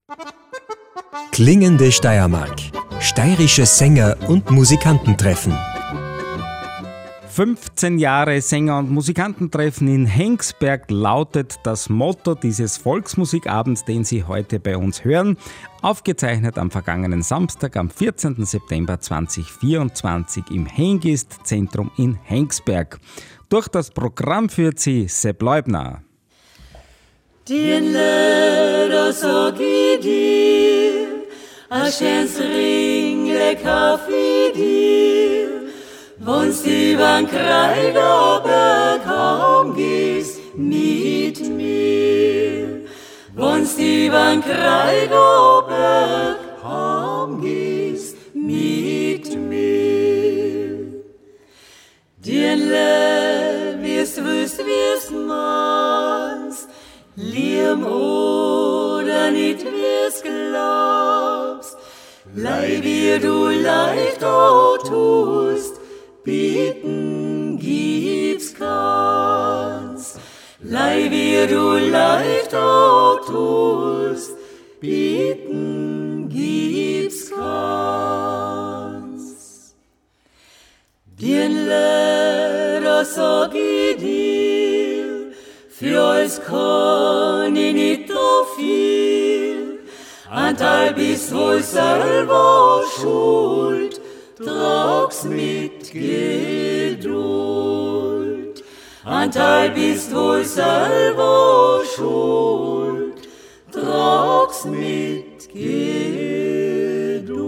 Klingende Steiermark. Steirische Sänger und Musikantentreffen. 15 Jahre Sänger- und Musikantentreffen in Hengsberg lautet das Motto dieses Volksmusikabends, den Sie heute bei uns hören. Aufgezeichnet am vergangenen Samstag, am 14. September 2024 im Hengist-Zentrum in Hengsberg. Durch das Programm führt sie Sepp Leubner. Den Lieder sag ich dir, ein schönes Ringle kauf ich dir, wenn's übern Kreid oben gehst mit mir. Wenn's übern Kreid oben gehst mit mir. Den Lied wirst meinst, lieb oder nicht wir's glaubst, leih wie du leicht auch tust, bieten gibt's kannst. Leih wie du leicht auch tust, bieten gibt's kannst. Den Lieder sag ich dir, für alles kann ich nicht so viel. Ein Teil bist wohl selber schuld, trag's mit Geduld. Ein Teil bist wohl selber schuld, trag's mit Geduld.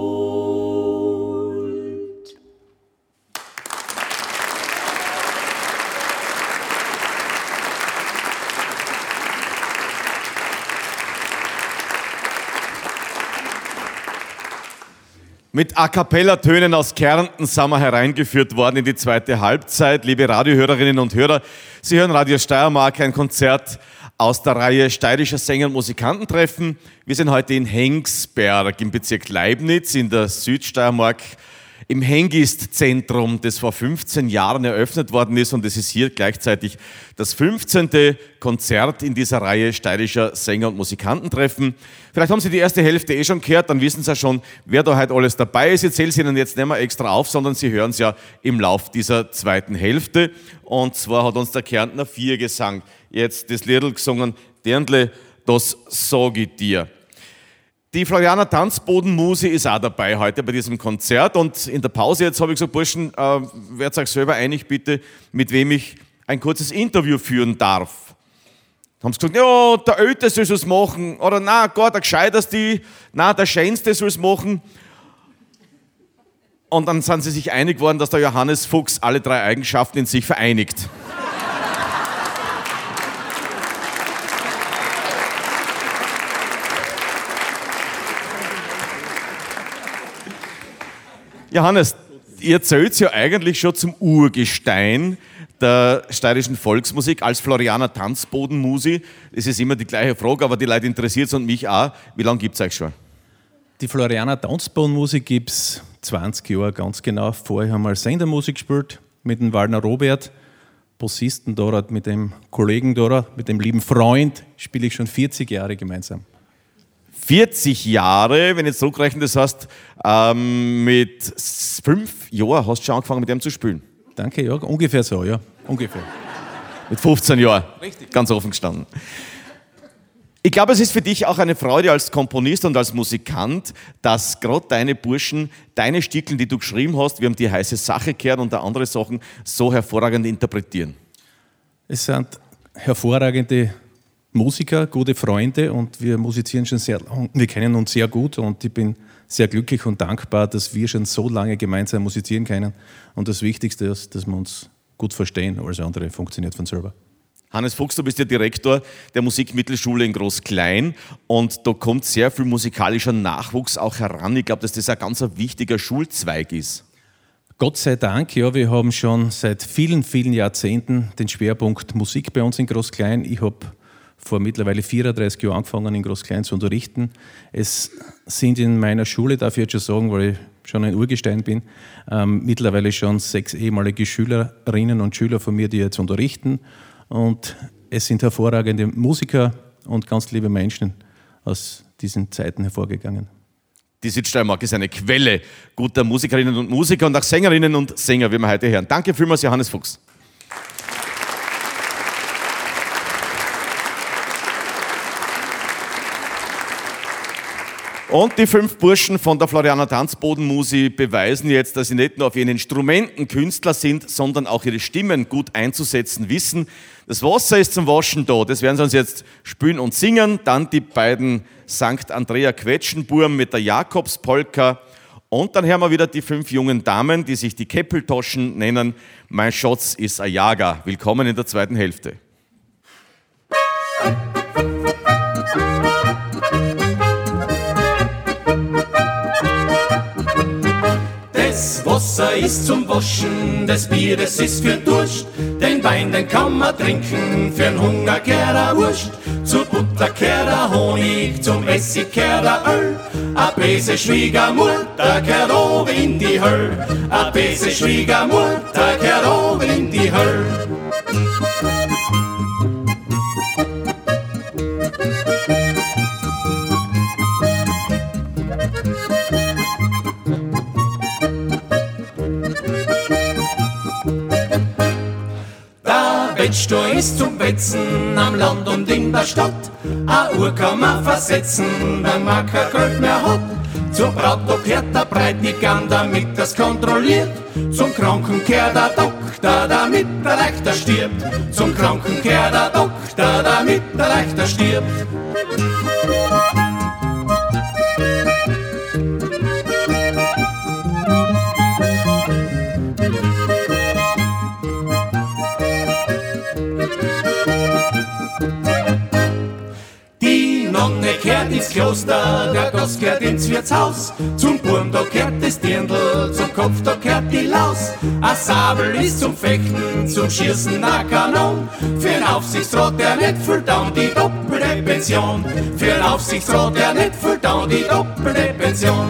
Mit A-Cappella-Tönen aus Kärnten sind wir hereingeführt worden in die zweite Halbzeit. Liebe Radiohörerinnen und Hörer, Sie hören Radio Steiermark, ein Konzert aus der Reihe Steirischer Sänger- und Musikantentreffen. Wir sind heute in Hengsberg im Bezirk Leibnitz in der Südsteiermark im Hengist-Zentrum, das vor 15 Jahren eröffnet worden ist, und es ist hier gleichzeitig das 15. Konzert in dieser Reihe Steirischer Sänger- und Musikantentreffen. Vielleicht haben Sie die erste Hälfte schon gehört, dann wissen Sie ja schon, wer da heute alles dabei ist. Ich zähle es Ihnen jetzt nicht mehr extra auf, sondern Sie hören es ja im Lauf dieser zweiten Hälfte. Und zwar hat uns der Kärntner Viergesang jetzt das Liedl gesungen, Dirndl, das sag ich dir. Die Floriana Tanzbodenmuse ist auch dabei heute bei diesem Konzert, und in der Pause jetzt habe ich gesagt, Burschen, werdet euch selber einig bitte, mit wem ich ein kurzes Interview führen darf. Da haben sie gesagt, ja, der Älteste soll es machen, oder na, gar der Gescheiterste, na, der Schönste soll es machen. Und dann sind sie sich einig geworden, dass der Johannes Fuchs alle drei Eigenschaften in sich vereinigt. Johannes, ihr zählt ja eigentlich schon zum Urgestein der steirischen Volksmusik als Floriana Tanzbodenmusi. Es ist immer die gleiche Frage, aber die Leute interessiert es und mich auch. Wie lange gibt es euch schon? Die Floriana Tanzbodenmusik gibt es 20 Jahre ganz genau. Vorher haben wir Sendermusik gespielt mit dem Waldner Robert, Bassisten dort, mit dem Kollegen dort, mit dem lieben Freund, spiele ich schon 40 Jahre gemeinsam. 40 Jahre, wenn ich jetzt zurückrechne, das heißt, mit 5 Jahren hast du schon angefangen mit dem zu spielen? Danke, ja, ungefähr so, ja, ungefähr. Mit 15 Jahren, richtig, ganz offen gestanden. Ich glaube, es ist für dich auch eine Freude als Komponist und als Musikant, dass gerade deine Burschen, deine Stickeln, die du geschrieben hast, wir haben die heiße Sache gehört und andere Sachen, so hervorragend interpretieren. Es sind hervorragende Musiker, gute Freunde, und wir musizieren schon sehr lang. Wir kennen uns sehr gut, und ich bin sehr glücklich und dankbar, dass wir schon so lange gemeinsam musizieren können. Und das Wichtigste ist, dass wir uns gut verstehen. Alles andere funktioniert von selber. Hannes Fuchs, du bist der Direktor der Musikmittelschule in Groß-Klein, und da kommt sehr viel musikalischer Nachwuchs auch heran. Ich glaube, dass das ein ganz wichtiger Schulzweig ist. Gott sei Dank, ja, wir haben schon seit vielen, vielen Jahrzehnten den Schwerpunkt Musik bei uns in Groß-Klein. Ich habe vor mittlerweile 34 Jahren angefangen, in Groß-Klein zu unterrichten. Es sind in meiner Schule, darf ich jetzt schon sagen, weil ich schon ein Urgestein bin, mittlerweile schon 6 ehemalige Schülerinnen und Schüler von mir, die jetzt unterrichten. Und es sind hervorragende Musiker und ganz liebe Menschen, diesen Zeiten hervorgegangen. Die Südsteiermark ist eine Quelle guter Musikerinnen und Musiker und auch Sängerinnen und Sänger, wie wir heute hören. Danke vielmals, Johannes Fuchs. Und die 5 Burschen von der Floriana Tanzbodenmusi beweisen jetzt, dass sie nicht nur auf ihren Instrumenten Künstler sind, sondern auch ihre Stimmen gut einzusetzen wissen. Das Wasser ist zum Waschen da, das werden sie uns jetzt spielen und singen. Dann die beiden St. Andrea Quetschenburm mit der Jakobspolka. Und dann hören wir wieder die 5 jungen Damen, die sich die Keppeltoschen nennen. Mein Schatz ist a Jager. Willkommen in der zweiten Hälfte. Das Wasser ist zum Waschen, das Bier, das ist für Durst. Den Wein, den kann man trinken, für'n Hunger gehört a Wurst. Zur Butter gehört a Honig, zum Essig gehört a Öl. A böse Schwiegermutter gehört oben in die Höll. A böse Schwiegermutter gehört oben in die Höll. Wetzstor ist zum Wetzen am Land und in der Stadt. A Uhr kann man versetzen, wenn man kein Geld mehr hat. Zur Braut gehört der Bräutigam, damit das kontrolliert. Zum Kranken gehört der Doktor, damit der Leichter stirbt. Zum Kranken gehört der Doktor, damit der Leichter stirbt. Kehrt ins Kloster, der Gast kehrt ins Wirtshaus. Zum Burm da kehrt das Dirndl, zum Kopf da kehrt die Laus. A Sabel ist zum Fechten, zum Schießen a Kanon. Für'n Aufsichtsrat, der nicht füllt an die doppelte Pension. Für'n Aufsichtsrat, der nicht füllt an die doppelte Pension.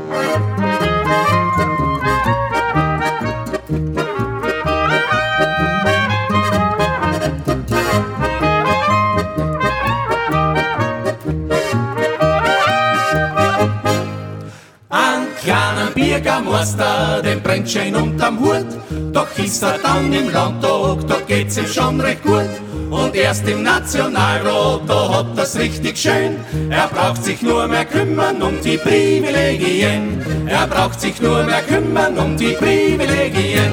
Bürgermeister, den brennt schön unterm Hut. Doch ist er dann im Landtag, da geht's ihm schon recht gut. Und erst im Nationalrat, da hat er's richtig schön. Er braucht sich nur mehr kümmern um die Privilegien. Er braucht sich nur mehr kümmern um die Privilegien.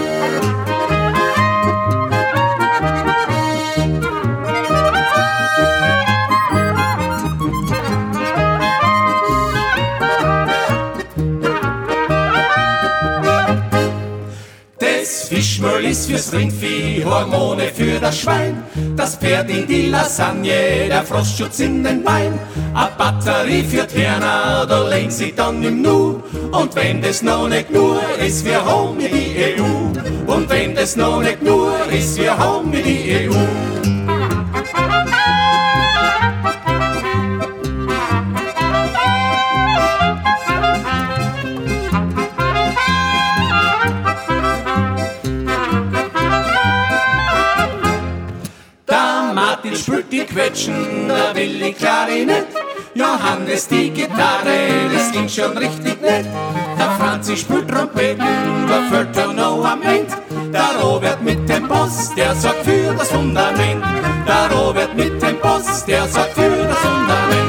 Fischmehl ist fürs Rindvieh, Hormone für das Schwein. Das Pferd in die Lasagne, der Frostschutz in den Wein. A Batterie für die Werner, da legen sie dann im Nu. Und wenn das noch nicht nur ist, wir haben die EU. Und wenn das noch nicht nur ist, wir haben die EU. Spült die Quetschen, der Willi Klarinett, Johannes die Gitarre, das klingt schon richtig nett. Der Franzi spielt Trompeten, der Viertel noch am End. Der Robert mit dem Boss, der sorgt für das Fundament. Der Robert mit dem Boss, der sorgt für das Fundament.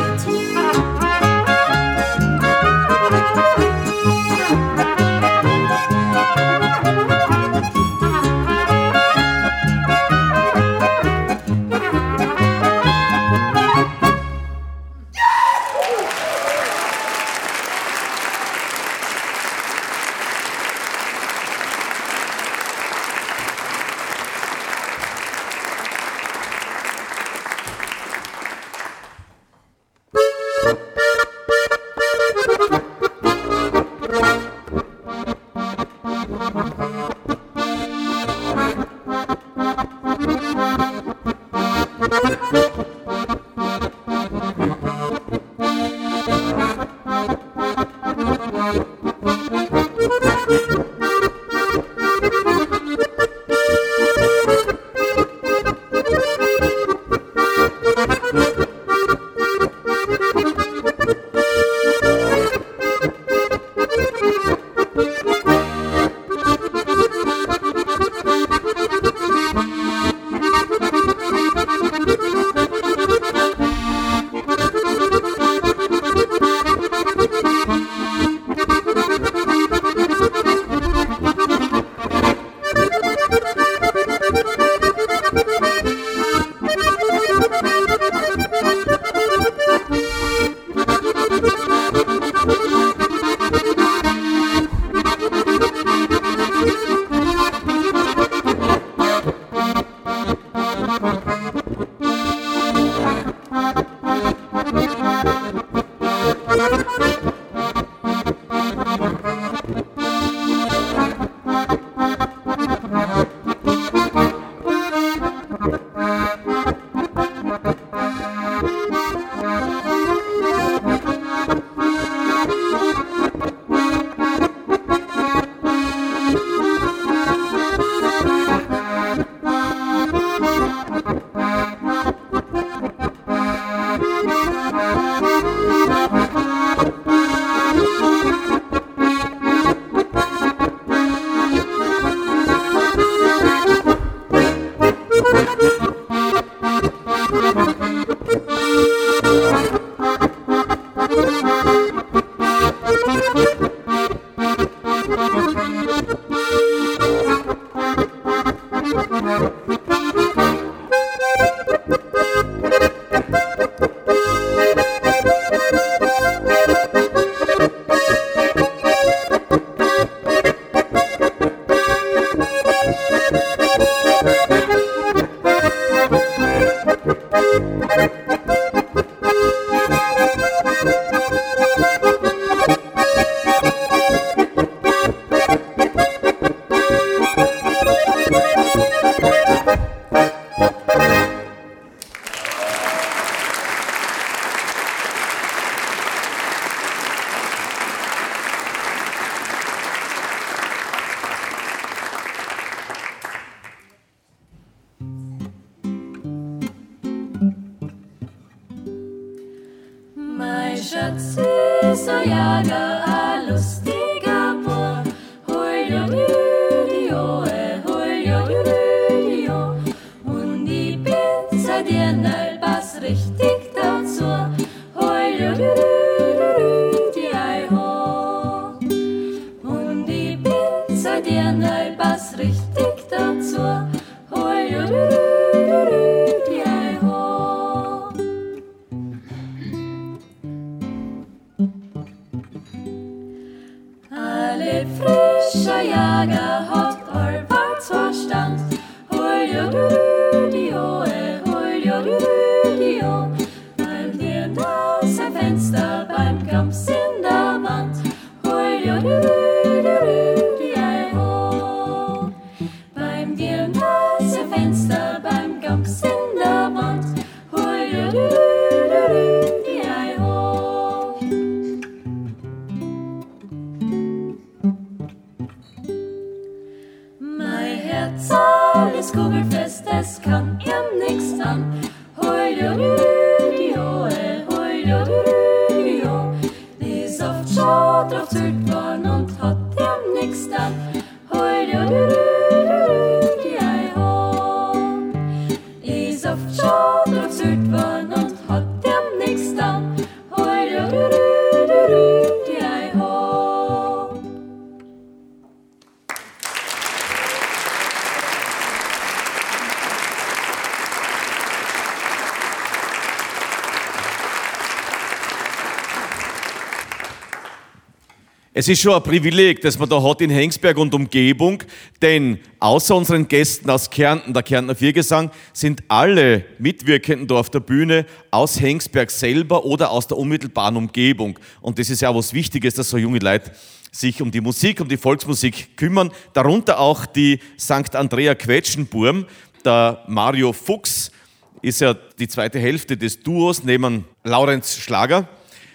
Es ist schon ein Privileg, das man da hat in Hengsberg und Umgebung, denn außer unseren Gästen aus Kärnten, der Kärntner Viergesang, sind alle Mitwirkenden da auf der Bühne aus Hengsberg selber oder aus der unmittelbaren Umgebung. Und das ist ja auch was Wichtiges, dass so junge Leute sich um die Musik, um die Volksmusik kümmern. Darunter auch die St. Andrea Quetschenburm. Der Mario Fuchs ist ja die zweite Hälfte des Duos neben Laurenz Schlager.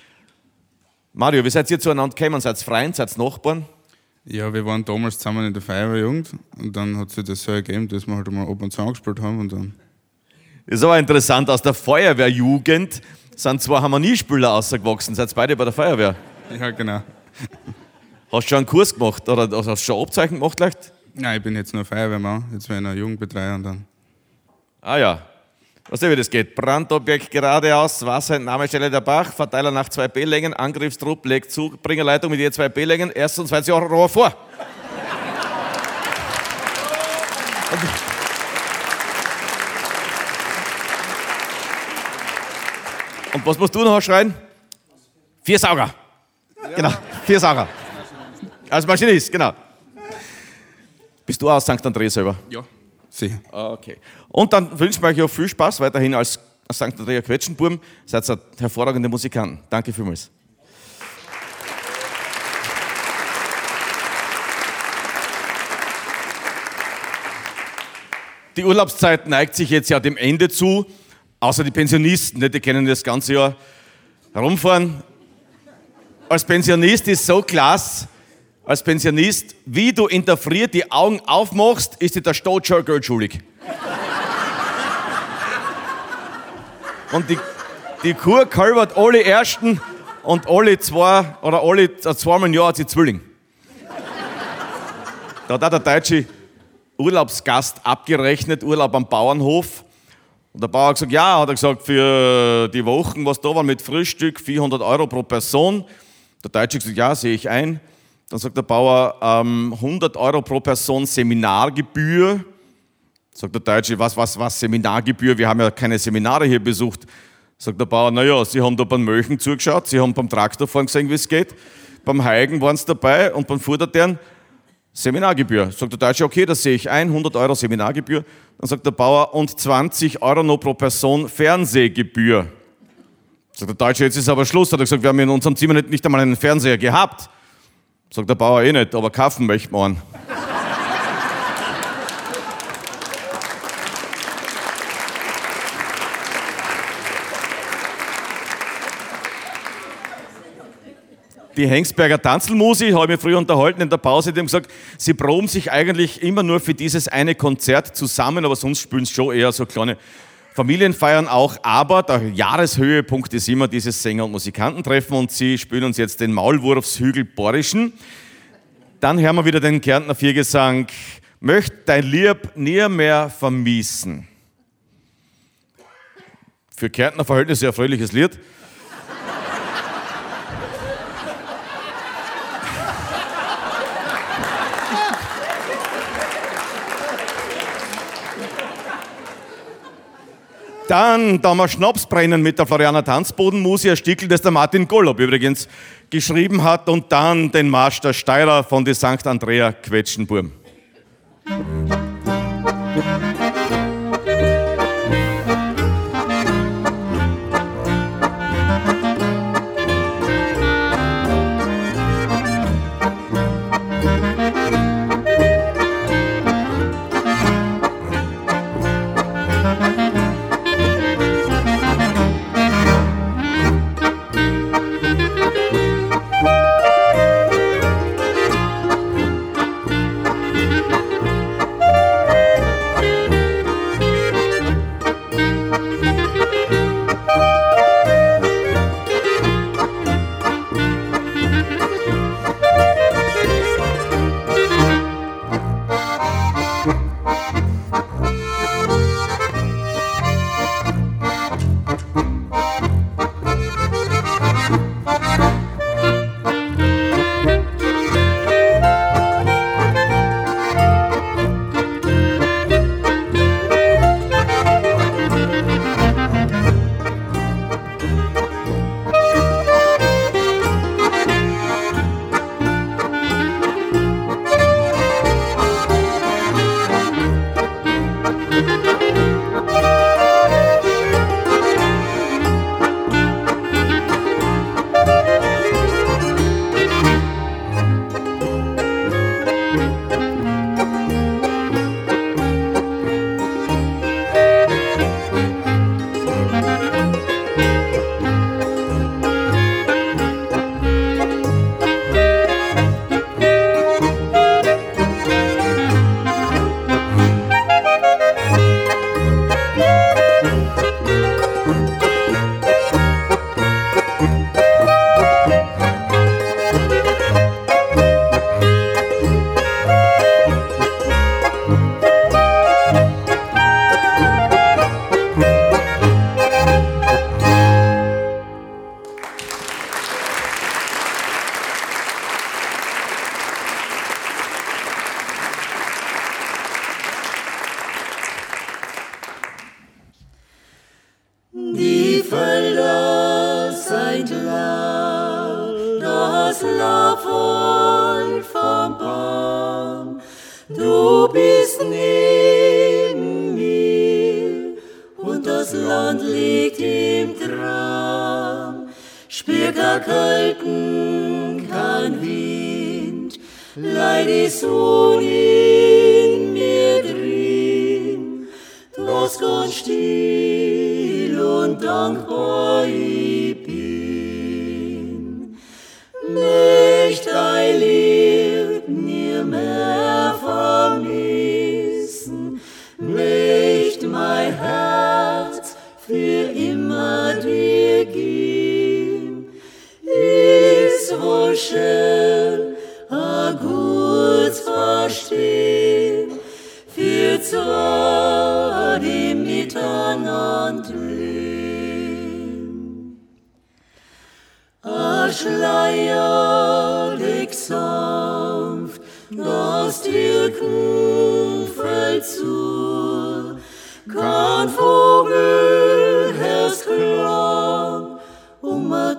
Mario, wie seid ihr zueinander gekommen? Seid ihr Freunde, seid ihr Nachbarn? Ja, wir waren damals zusammen in der Feuerwehrjugend und dann hat sich das so ergeben, dass wir halt mal ab und zu angespielt haben und dann... Das ist aber interessant, aus der Feuerwehrjugend sind zwei Harmoniespieler rausgewachsen. Seid ihr beide bei der Feuerwehr? Ja, genau. Hast du schon einen Kurs gemacht oder hast du schon Abzeichen gemacht vielleicht? Nein, ich bin jetzt nur Feuerwehrmann, jetzt wäre ich noch Jugendbetreuer und dann... Ah ja. Weißt du, wie das geht? Brandobjekt geradeaus, Wasser, Entnahmestelle der Bach, Verteiler nach 2 B-Längen, Angriffstrupp legt zu, Bringerleitung mit je 2 B-Längen, 1. und 2. Rohr vor. Und was musst du noch schreien? 4 Sauger. Ja. Genau, 4 Sauger. Als Maschinist, genau. Bist du aus St. André selber? Ja, sicher. Okay. Und dann wünschen wir euch auch viel Spaß weiterhin als St. Andrea Quetschenburm. Seid hervorragende Musikanten. Danke vielmals. Die Urlaubszeit neigt sich jetzt ja dem Ende zu, außer die Pensionisten, die können das ganze Jahr herumfahren. Als Pensionist ist so klasse, als Pensionist, wie du in der Früh die Augen aufmachst, ist dir der Staat schon Geld schuldig. Und die Kuh kalbert alle Ersten und alle zweimal im Jahr hat sie Zwilling. Da hat auch der deutsche Urlaubsgast abgerechnet, Urlaub am Bauernhof. Und der Bauer hat gesagt, ja, hat er gesagt, für die Wochen, was da war mit Frühstück, 400 € pro Person. Der Deutsche hat gesagt, ja, sehe ich ein. Dann sagt der Bauer, 100 € pro Person Seminargebühr. Sagt der Deutsche, was Seminargebühr? Wir haben ja keine Seminare hier besucht. Sagt der Bauer, naja, Sie haben da beim Melken zugeschaut, Sie haben beim Traktorfahren gesehen, wie es geht. Beim Heigen waren Sie dabei und beim Futtertern Seminargebühr. Sagt der Deutsche, okay, das sehe ich ein, 100 € Seminargebühr. Dann sagt der Bauer, und 20 € noch pro Person Fernsehgebühr. Sagt der Deutsche, jetzt ist aber Schluss. Hat er gesagt, wir haben in unserem Zimmer nicht einmal einen Fernseher gehabt. Sagt der Bauer, eh nicht, aber kaufen möchten wir einen. Die Hengsberger Tanzelmusi, habe ich mich früher unterhalten in der Pause, die haben gesagt, sie proben sich eigentlich immer nur für dieses eine Konzert zusammen, aber sonst spielen sie schon eher so kleine Familienfeiern auch. Aber der Jahreshöhepunkt ist immer dieses Sänger- und Musikantentreffen und sie spielen uns jetzt den Maulwurfshügel Borischen. Dann hören wir wieder den Kärntner Viergesang, möcht dein Lieb nie mehr vermiesen. Für Kärntner Verhältnisse ein fröhliches Lied. Dann wir Schnaps brennen mit der Florianer Tanzbodenmusi, ein Stickel, das der Martin Gollob übrigens geschrieben hat. Und dann den Marsch der Steirer von die St. Andrea Quetschenburm. Die Felder sind lau, das Laub voll vom Baum. Du bist neben mir und das das Land liegt im Traum, spür kein Kalten, kein Wind, leid die Sonne in mir drin, bloß ganz still und dankbar ich bin. Möcht dein Lieb nie mehr vermissen, möcht mein Herz für immer dir geben. Ist wohl schön, a gut verstehen, für zwei, die miteinander leben. A Schleier liegt sanft, das Türken fällt zu, kein Vogel hörst Klang, a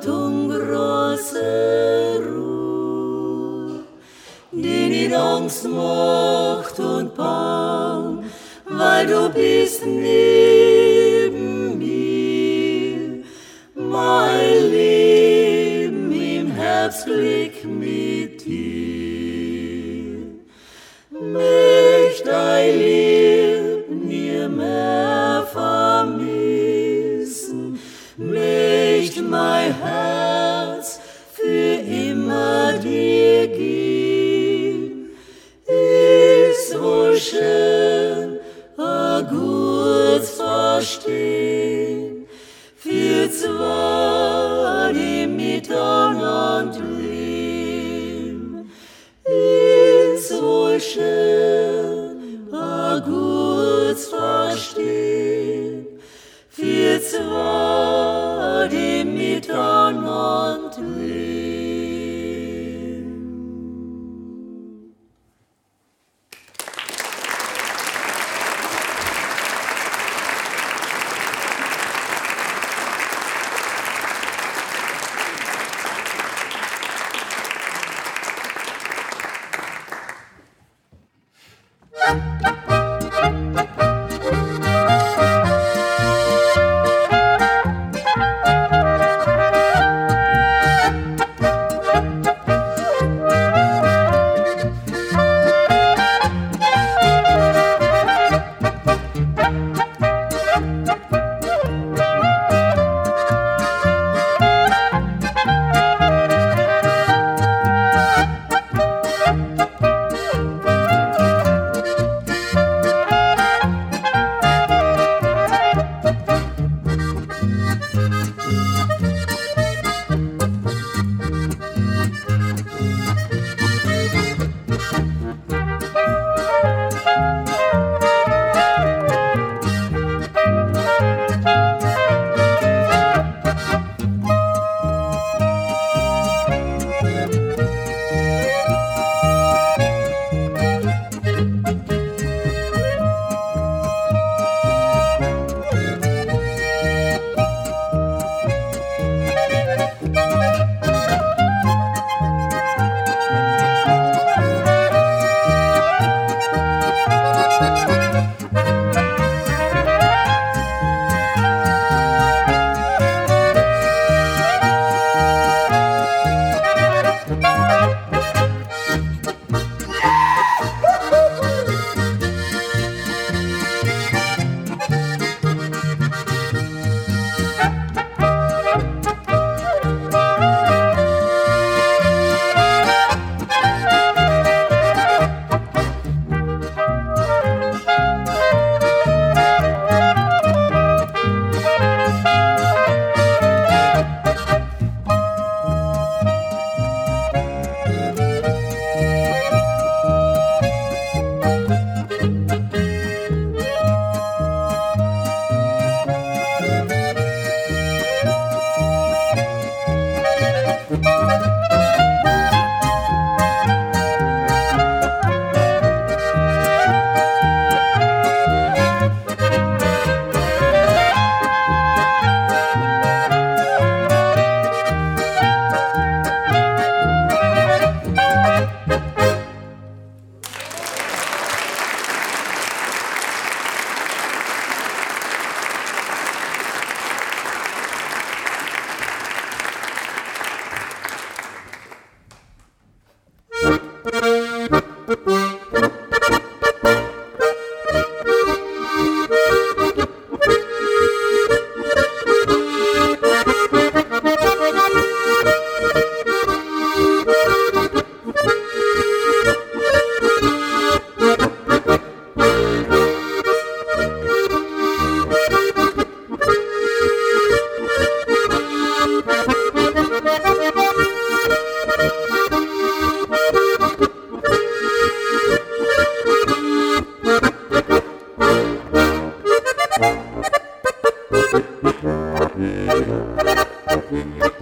große Ruhe, die nicht Angst macht und bang, weil du bist neben mir, mein Leben im Herbstblick mit dir. Möcht dein Lieb nie mehr vermissen, möcht mein Herz für immer dir geben. Ist wohl schön, a gut verstehen, für zwei, die miteinander leben. Ist wohl schön, a gut verstehen, für zwei, die miteinander leben.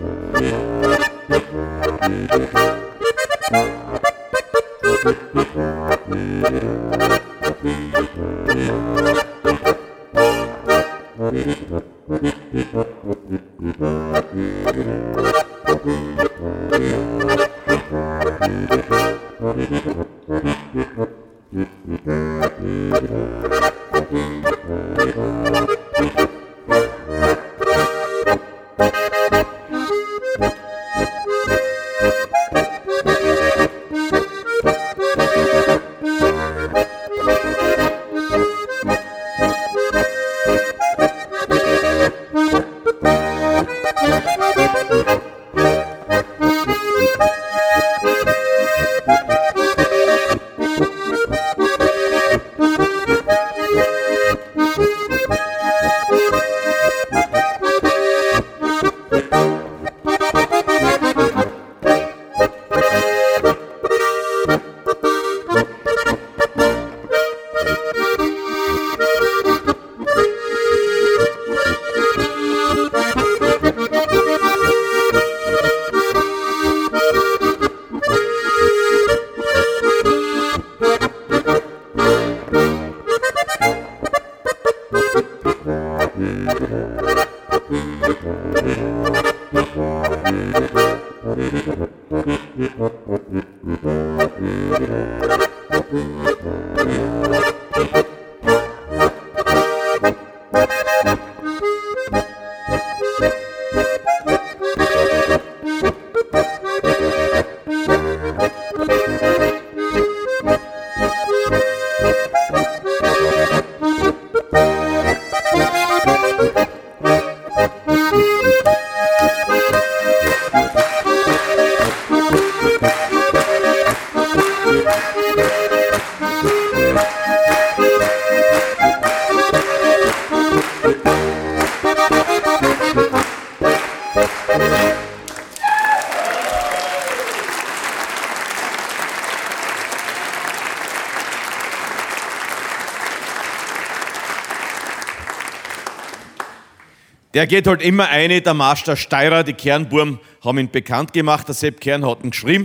Der geht halt immer eine, der Master Steirer, die Kernburm haben ihn bekannt gemacht, der Sepp Kern hat ihn geschrieben.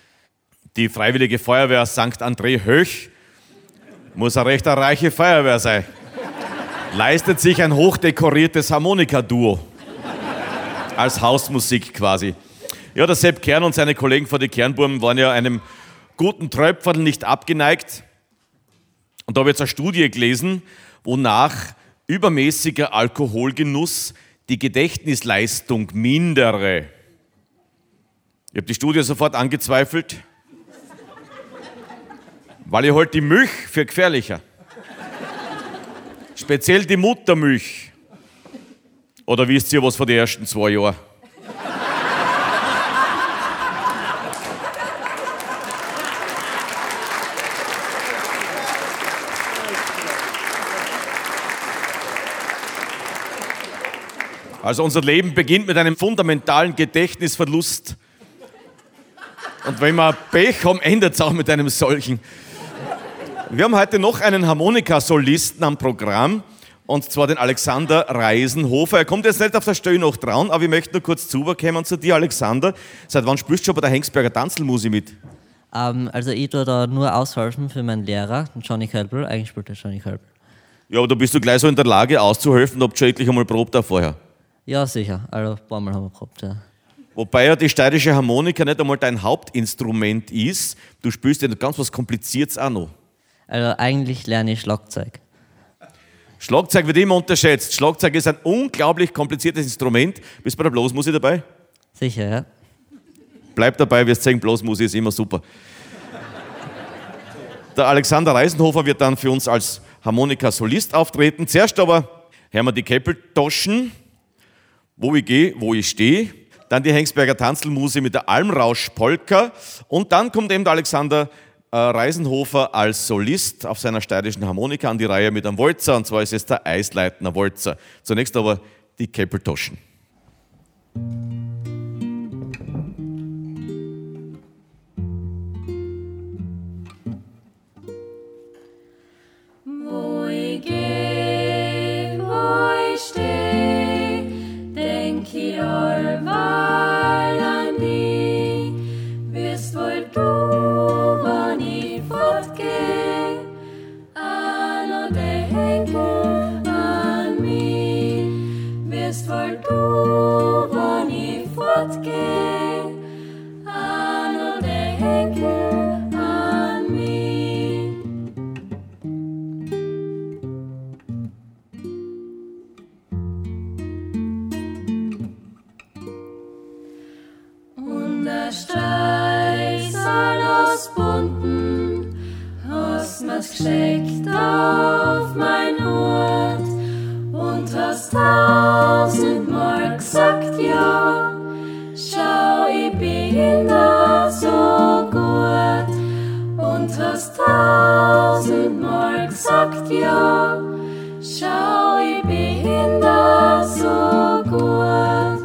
Die Freiwillige Feuerwehr St. André Höch muss eine recht reiche Feuerwehr sein. Leistet sich ein hochdekoriertes Harmonikaduo. Als Hausmusik quasi. Ja, der Sepp Kern und seine Kollegen von den Kernburmen waren ja einem guten Tröpferl nicht abgeneigt. Und da habe ich jetzt eine Studie gelesen, wonach übermäßiger Alkoholgenuss die Gedächtnisleistung mindere. Ich habe die Studie sofort angezweifelt, weil ich halt die Milch für gefährlicher. Speziell die Muttermilch. Oder wisst ihr was von den ersten 2 Jahren? Also unser Leben beginnt mit einem fundamentalen Gedächtnisverlust. Und wenn wir Pech haben, endet es auch mit einem solchen. Wir haben heute noch einen Harmonikasolisten am Programm, und zwar den Alexander Reisenhofer. Er kommt jetzt nicht auf der Stelle noch dran, aber ich möchte nur kurz zukommen zu dir, Alexander. Seit wann spielst du schon bei der Hengsberger Tanzelmusik mit? Also ich tue da nur aushelfen für meinen Lehrer, den Johnny Kölbel. Eigentlich spielt der Johnny Kölbel. Ja, aber da bist du gleich so in der Lage auszuhelfen, ob du schon etlich einmal probt da vorher. Ja, sicher. Also ein paar Mal haben wir probt, ja. Wobei ja die steirische Harmonika nicht einmal dein Hauptinstrument ist. Du spielst ja ganz was Kompliziertes auch noch. Also eigentlich lerne ich Schlagzeug. Schlagzeug wird immer unterschätzt. Schlagzeug ist ein unglaublich kompliziertes Instrument. Bist du bei der Blasmusik dabei? Sicher, ja. Bleib dabei, wirst sehen, Blasmusik ist immer super. Der Alexander Reisenhofer wird dann für uns als Harmonika-Solist auftreten. Zuerst aber hören wir die Käppeltaschen, Wo ich gehe, wo ich stehe. Dann die Hengsberger Tanzelmusik mit der Almrausch-Polka. Und dann kommt eben der Alexander Reisenhofer als Solist auf seiner steirischen Harmonika an die Reihe mit einem Walzer. Und zwar ist es der Eisleitner Walzer. Zunächst aber die Käppeltaschen. Wo ich geh, wo ich steh, denk ich allweil der Streisel aus Bunten, hast mir's geschickt auf mein Hut und hast 1000-mal gesagt ja. Schau, ich bin da so gut und hast 1000-mal gesagt ja. Schau, ich bin da so gut.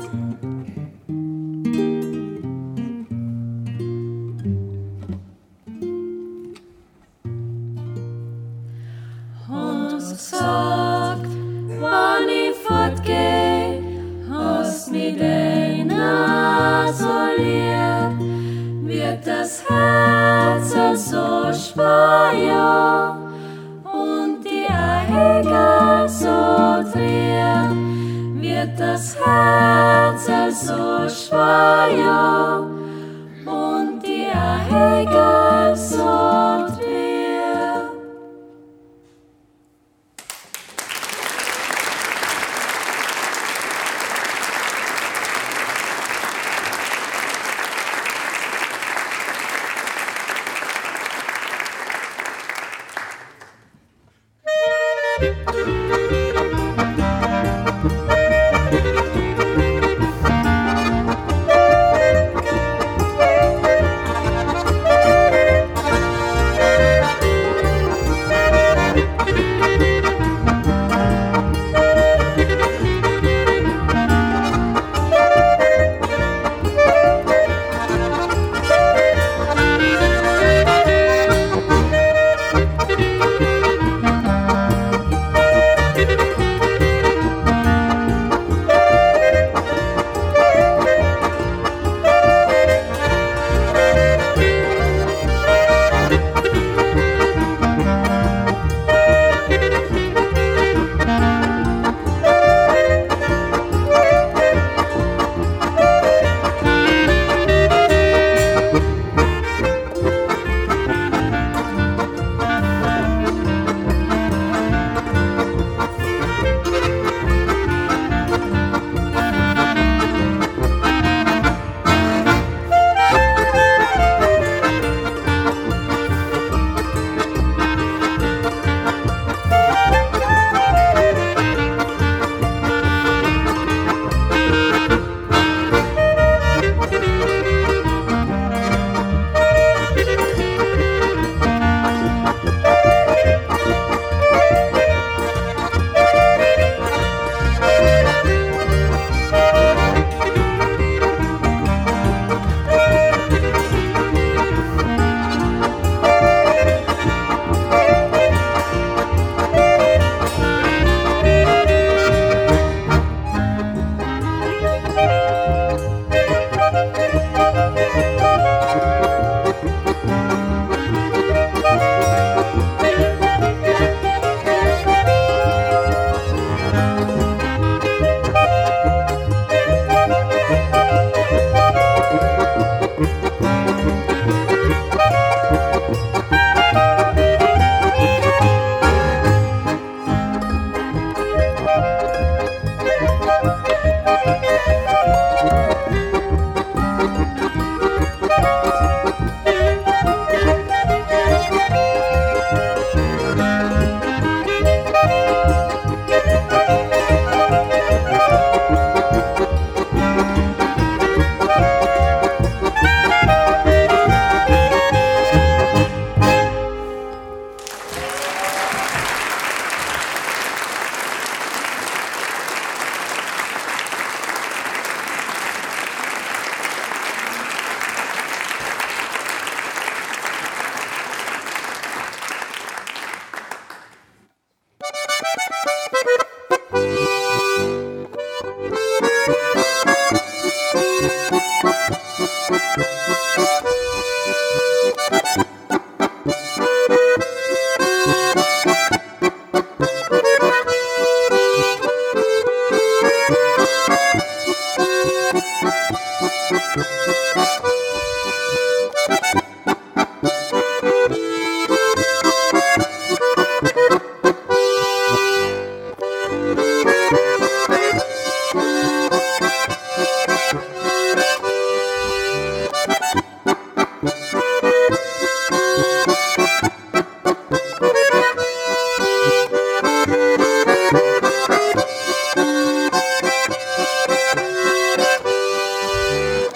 Hast gesagt, wann ich fortgeh, hast mit einer so lieb, wird das Herz so schwer, ja, und die Eiger so trier, wird das Herz so schwer, ja, und die Eiger so trier.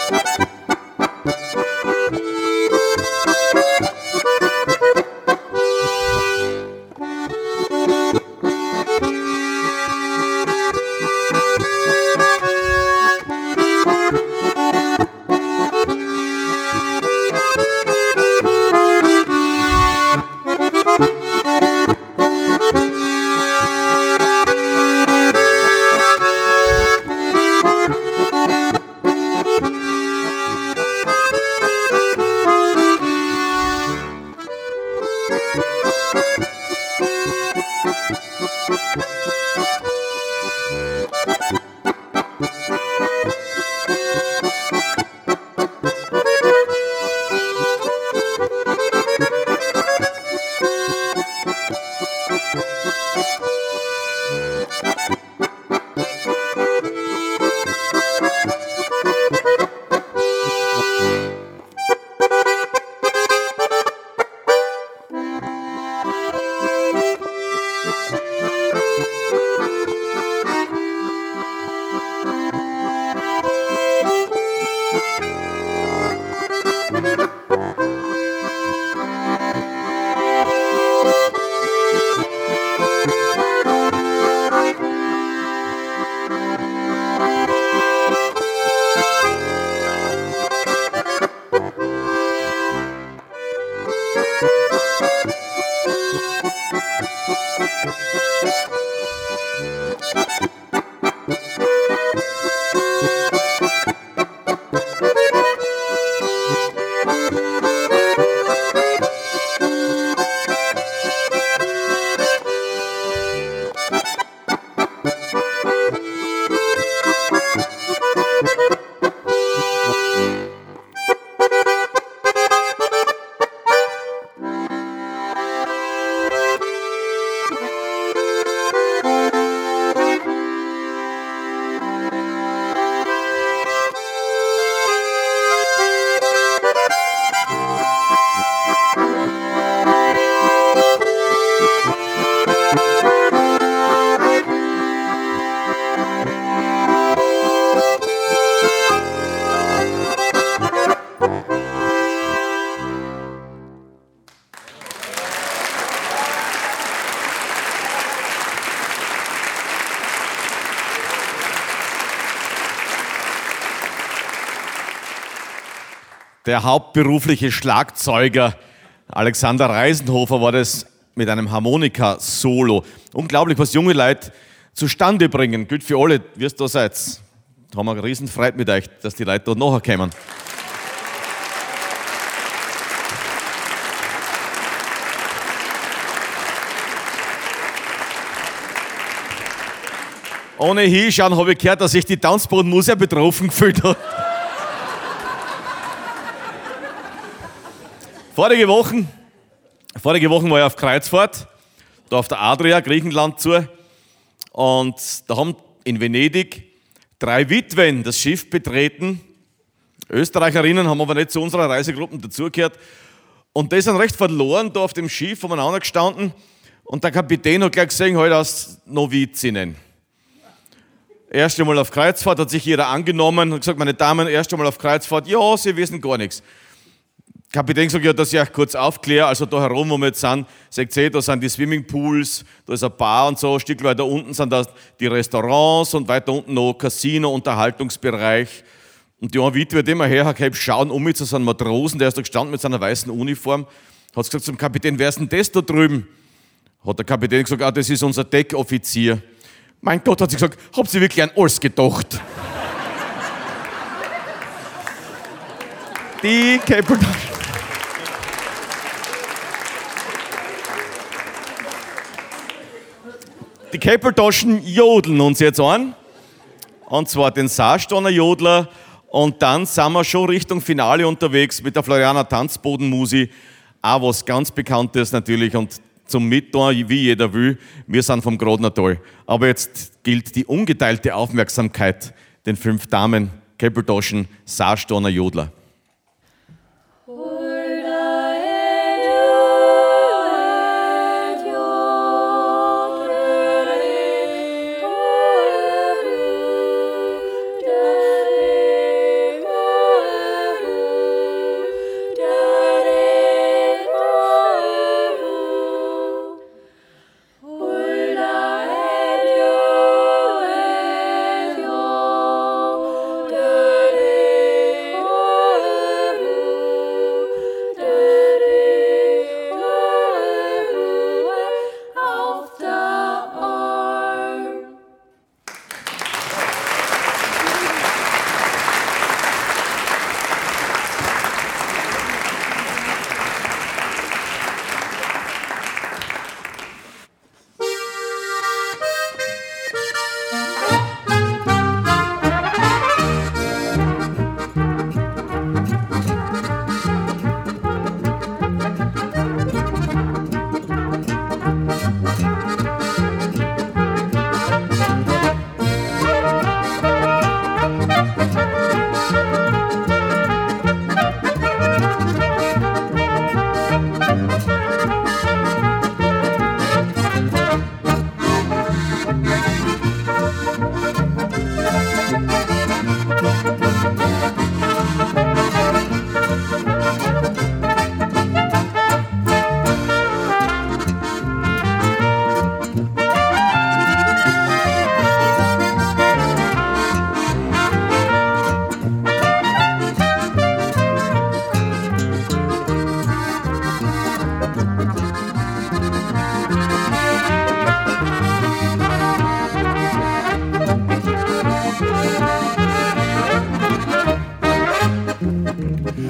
Der hauptberufliche Schlagzeuger Alexander Reisenhofer war das mit einem Harmonika-Solo. Unglaublich, was junge Leute zustande bringen. Gilt für alle, wie ihr da seid. Da haben wir eine Riesenfreude mit euch, dass die Leute dort nachher kommen. Ohne hinschauen habe ich gehört, dass sich die Tanzbodenmusik betroffen gefühlt hat. Vorige Woche war ich auf Kreuzfahrt, da auf der Adria, Griechenland zu. Und da haben in Venedig 3 Witwen das Schiff betreten. Österreicherinnen haben aber nicht zu unserer Reisegruppe dazugehört. Und die sind recht verloren da auf dem Schiff, umeinander gestanden. Und der Kapitän hat gleich gesehen, halt als Novizinnen. Erst einmal auf Kreuzfahrt hat sich jeder angenommen und gesagt, meine Damen, erst einmal auf Kreuzfahrt, ja, Sie wissen gar nichts. Kapitän sagt, ja, dass ich euch kurz aufkläre, also da herum, wo wir jetzt sind, seht ihr, da sind die Swimmingpools, da ist ein Bar und so, ein Stück weiter unten sind da die Restaurants und weiter unten noch Casino, Unterhaltungsbereich. Und die eine Witwe, die wir hergehabt, schauen um mit so einem Matrosen, der ist da gestanden mit seiner weißen Uniform, hat gesagt zum Kapitän, wer ist denn das da drüben? Hat der Kapitän gesagt, ah, das ist unser Deckoffizier. Mein Gott, hat sie gesagt, habt ihr wirklich an alles gedacht? Die Capleton. Die Capeltaschen jodeln uns jetzt an, und zwar den Saarsteiner Jodler, und dann sind wir schon Richtung Finale unterwegs mit der Floriana Tanzbodenmusik, auch was ganz Bekanntes natürlich und zum Mittun, wie jeder will, wir sind vom Grodnertal. Aber jetzt gilt die ungeteilte Aufmerksamkeit den 5 Damen Capeltaschen Saarsteiner Jodler.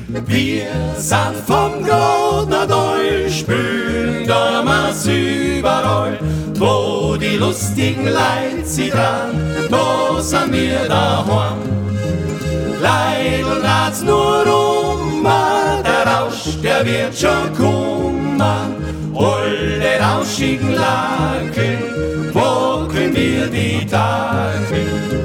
Wir sind vom Grodner Tal, spülen damals überall, wo die lustigen Leute sie dran, da sind wir daheim. Leidl rat's nur um, der Rausch, der wird schon kommen. Alle rauschigen Laken, wo können wir die Tage?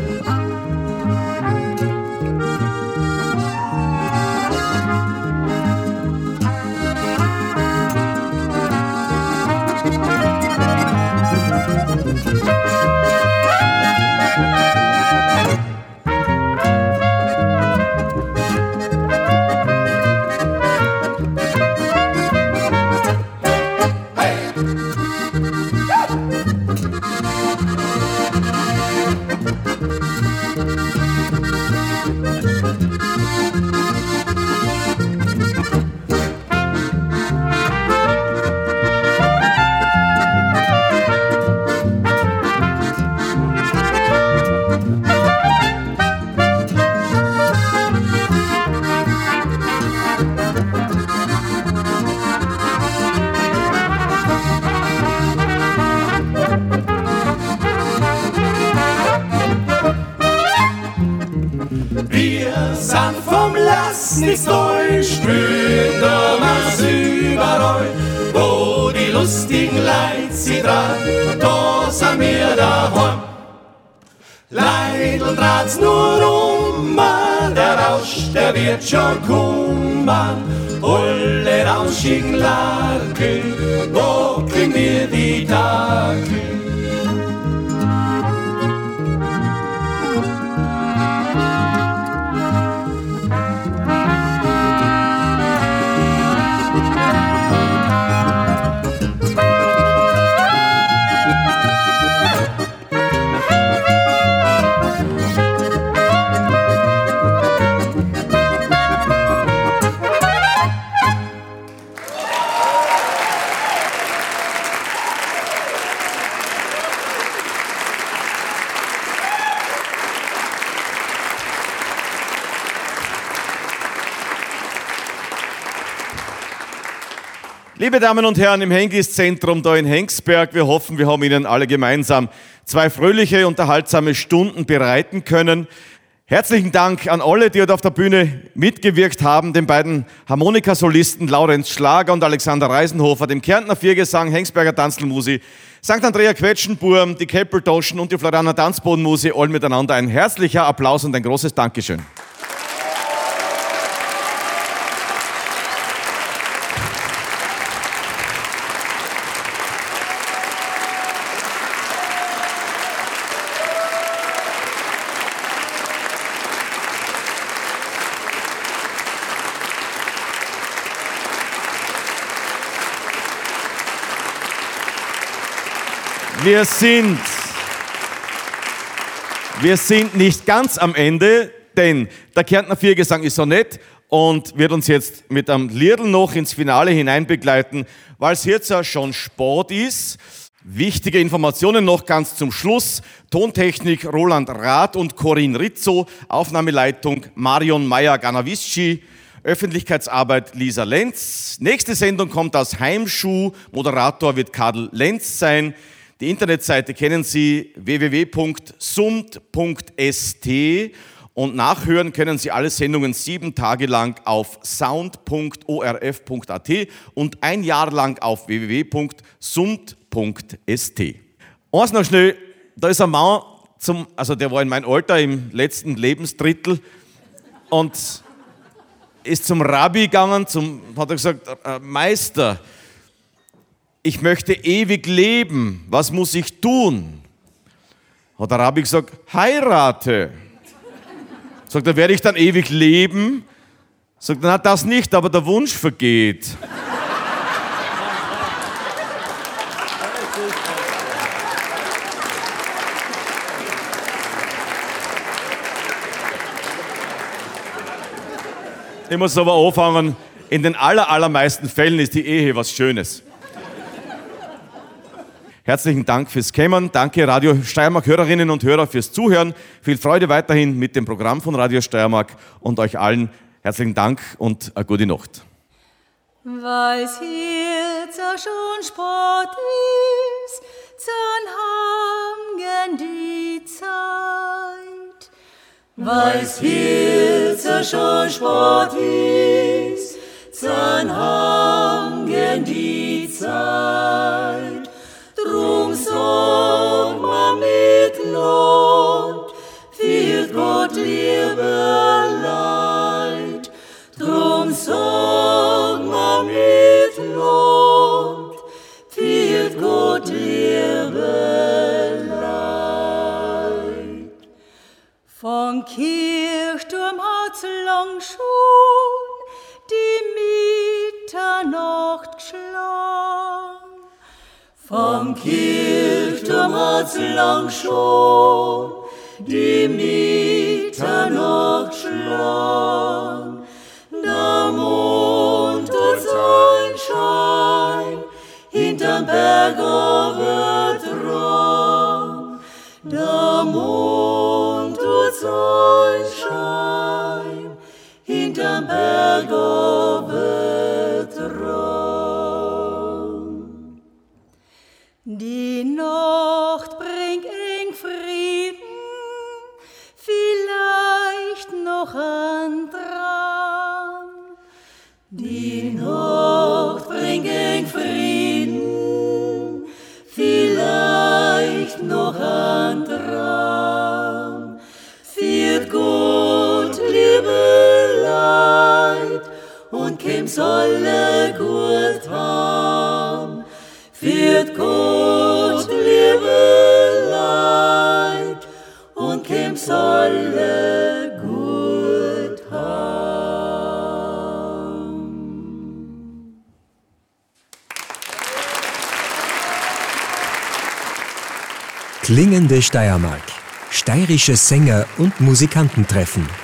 Nichts Deutsch, spürt damals überall, wo die lustigen Leute sie dran, da sind wir daheim. Leidl draht's nur um, der Rausch, der wird schon kommen, alle rauschigen Larken, wo kriegen wir die Tage? Liebe Damen und Herren im Hengis-Zentrum da in Hengsberg, wir hoffen, wir haben Ihnen alle gemeinsam 2 fröhliche, unterhaltsame Stunden bereiten können. Herzlichen Dank an alle, die heute auf der Bühne mitgewirkt haben, den beiden Harmonikasolisten Laurenz Schlager und Alexander Reisenhofer, dem Kärntner Viergesang, Hengsberger Tanzlmusi, St. Andrea Quetschenburm, die Keppeltoschen und die Florianer Tanzbodenmusi, allen miteinander ein herzlicher Applaus und ein großes Dankeschön. Wir sind nicht ganz am Ende, denn der Kärntner Viergesang ist so nett und wird uns jetzt mit einem Liedl noch ins Finale hinein begleiten, weil es jetzt ja schon Sport ist. Wichtige Informationen noch ganz zum Schluss. Tontechnik Roland Rath und Corinne Rizzo, Aufnahmeleitung Marion Meyer-Ganavisci, Öffentlichkeitsarbeit Lisa Lenz. Nächste Sendung kommt aus Heimschuh, Moderator wird Kadel Lenz sein. Die Internetseite kennen Sie, www.sumt.st, und nachhören können Sie alle Sendungen 7 Tage lang auf sound.orf.at und 1 Jahr lang auf www.sumt.st. Eins noch schnell, da ist ein Mann, der war in meinem Alter im letzten Lebensdrittel und ist zum Rabbi gegangen, hat er gesagt, Meister, ich möchte ewig leben, was muss ich tun? Hat der Rabbi gesagt, heirate. Sagt er, werde ich dann ewig leben? Sagt er, na das nicht, aber der Wunsch vergeht. Ich muss aber anfangen, in den allermeisten Fällen ist die Ehe was Schönes. Herzlichen Dank fürs Kommen. Danke Radio Steiermark Hörerinnen und Hörer fürs Zuhören. Viel Freude weiterhin mit dem Programm von Radio Steiermark und euch allen Herzlichen Dank und eine gute Nacht. Weil's jetzt auch schon Sport ist, dann haben die Zeit. Weil's jetzt auch schon Sport ist, dann haben die Zeit. Drum sag ma mit Not, viel Gott liebe Leid. Drum sag ma mit Not, viel Gott liebe Leid. Von Kirchturm hat's lang schon die Mitternacht geschlagen. Vom Kirchturm hat's lang schon die Mitternacht geschlagen. Der Mond tut sein Schein, hinterm Berg wird Rang. Der Mond tut sein Schein, hinterm Berg wird Rang. Die Nacht bringt eng Frieden, vielleicht noch ein Traum. Die Nacht bringt eng Frieden, vielleicht noch ein Traum. Für Gott, liebe Leid, und käm's alle gut haben. Für Gott, liebe Leid, und käm's alle gut haben. Klingende Steiermark. Steirische Sänger und Musikanten treffen.